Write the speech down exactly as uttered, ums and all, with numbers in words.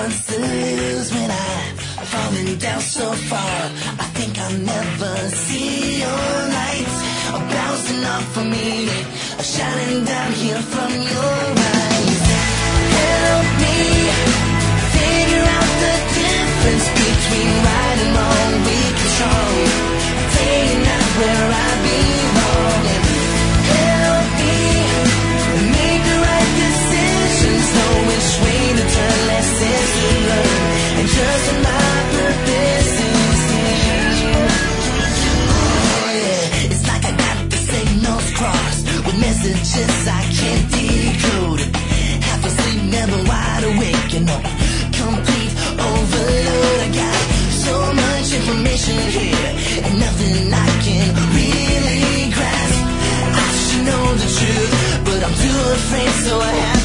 answers when I'm falling down so far. I think I'll never see your lights bouncing off of me, shining down here from your eyes. Help me figure out the difference between right and wrong, weak and strong, taking out where I belong. And help me make the right decisions, know which way to turn, lessons to learn, and just my purpose is you. Oh yeah, it's like I got the signals crossed with messages I can't decode. Half asleep, never wide awake, you know, complete overload. I got so much information here and nothing I can really grasp. I should know the truth, but I'm too afraid, so I have